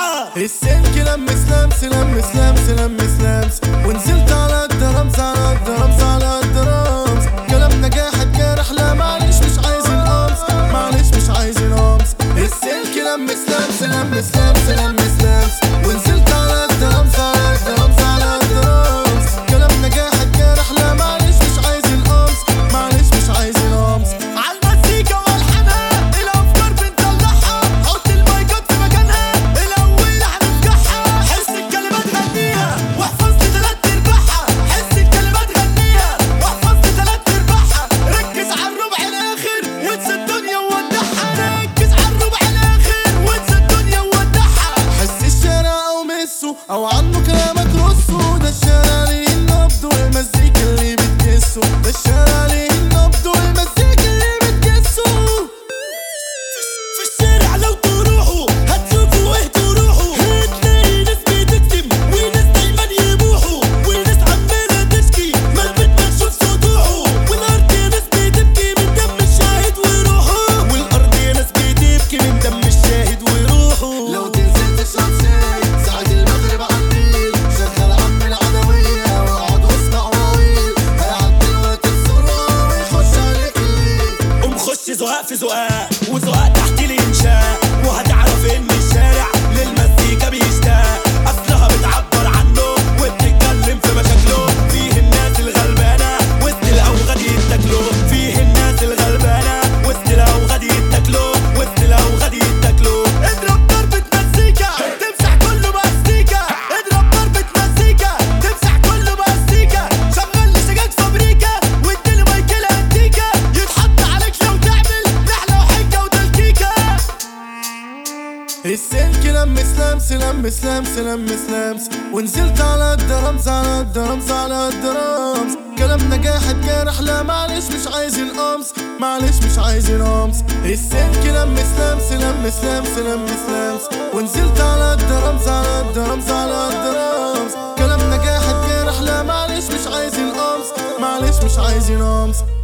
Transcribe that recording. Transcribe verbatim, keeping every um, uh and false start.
وضحى. السلك لمس لمس لمس لمس لمس لمس ونزلت على الدرمز على الدرمز على الدرمز. كلامنا جاحد جارح لا معلش مش عايزين قمص معلش مش عايزين قمص. السلك لمس لمس لمس لمس لمس لمس ونزلت على الدرمز على الدرمز على الدرمز. كلامنا جاحد جارح لا معلش مش عايزين قمص معلش مش عايزين قمص. عالمزيكا والحنان الافكار بنطلعها، حط المايكات في مكانها الاول هنفجعها. حس الكلمات غنيها واحفظ لي تلات ارباعها، حس الكلمات غنيها واحفظ لي تلات ارباعها. ركز على الربع الاخر وانسى الدنيا وودعها، ركز على الربع الاخر وانسى الدنيا وودعها. حس الشارع او مسه او عنه كلامك رصه، ده الشارع ليه النبض والمزيكا اللي بتكسه، ده الشارع ليه النبض والمزيكا اللي بتكسه. في الشارع لو تروحوا هتشوفوا ايه تروحوا، هتلاقي ناس بتكتم وناس دايما يبوحوا، وناس عمالة تشكي ما بتشوف سطوحه. والارض يا ناس بتبكي من دم الشاهد وروحه، والارض يا ناس بتبكي من دم الشاهد وروحه. لو تنزل تشرب شاي ساعة المغرب عالنيل، شغل عم العدوية واقعد واسمع مواويل، هيعدي الوقت بسرعة ويخش عليك الليل. قوم خش زقاق في زقاق وزقاق تحت الانشاء، وهتعرف ان الشارع للمزيكا بيشتاق. اصلها بتعبر عنه وبتتكلم في مشاكله، فيه الناس الغلبانه وسط الاوغاد يتاكلوا، فيه الناس الغلبانه وسط الاوغاد يتاكلوا، وسط الاوغاد يتاكلوا. اضرب ضربة مزيكا تمسح كله باستيكا، اضرب ضربة مزيكا تمسح كله باستيكا. شغل لي سجاج فابريكا واديله مايكل انتيكا، يتحط عليك لو تعمل رحلة وحجة وتلكيكا. السلك لمس لمس لمس لمس لمس لمس ونزلت على الدرمز على الدرمز على الدرمز. كلامنا جاحد جارح لا معلش مش عايزين قمص معلش مش عايزين قمص. السلك لمس لمس لمس لمس لمس لمس ونزلت على الدرمز على الدرمز على الدرمز. كلامنا جاحد جارح لا معلش مش عايزين قمص معلش مش عايزين قمص.